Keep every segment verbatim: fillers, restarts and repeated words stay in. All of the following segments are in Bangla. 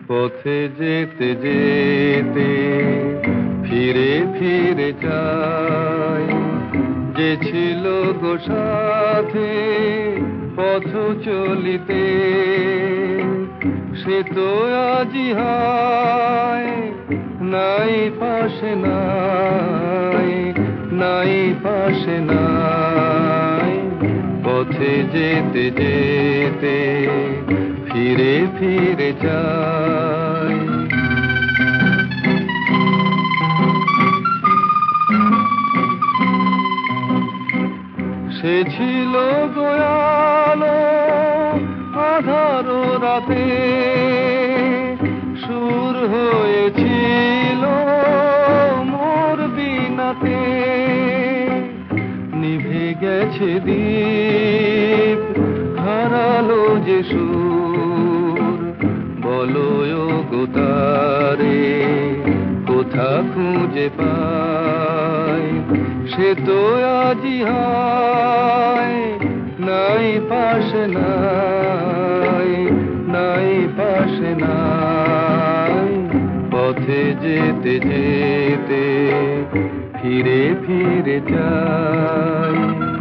পথে যেতে যেতে ফিরে ফিরে চাই, যে ছিল গো সাথে পথ চলিতে, সে তো আজি হায় নাই পাশে, নাই নাই পাশে নাই। পথে যেতে যেতে ফিরে ফিরে যাই। সে ছিল গোয়ালো আধার রাতে, সুর হয়েছিল মোর বিনাতে। নিভে গেছে দীপ, হারালো যে সুর, বলো গো তারে কোথা খুঁজে পাই। সে তো আজি হায় নাই পাশে, নাই নাই পাশে নাই। পথে যেতে যেতে ফিরে ফিরে যাই।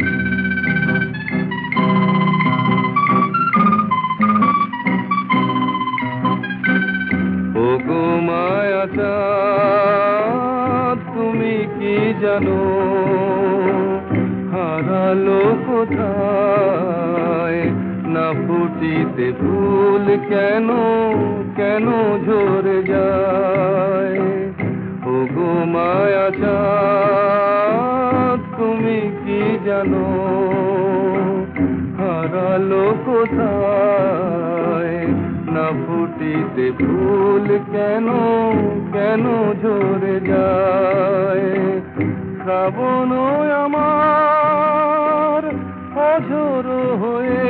ও গো মায়া চাঁদ, তুমি কি জানো হারালো কোথায়? না ফুটিতে ফুল কেন কেন ঝরে যায়? ও গো মায়া চাঁদ, তুমি কি জানো হারালো কোথায়? না ফুটিতে ফুল কেন কেন ঝরে যায়? শ্রাবণ আমার অঝোর হয়ে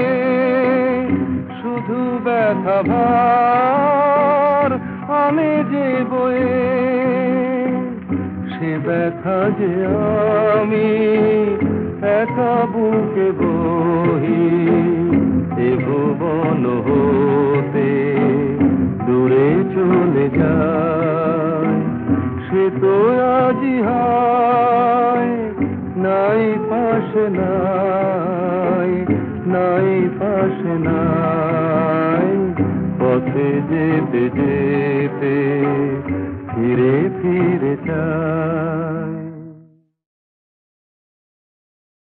শুধু ব্যথা ভার আমি যে বয়ে, সে ব্যথা যে আমি একা বুকে বহি। এ ভুবন হতে দূরে চলে যায়, সে তো আজি হায় নাই পাশে, নাই নাই পাশে নাই। পথে যেতে যেতে ফিরে ফিরে চাই।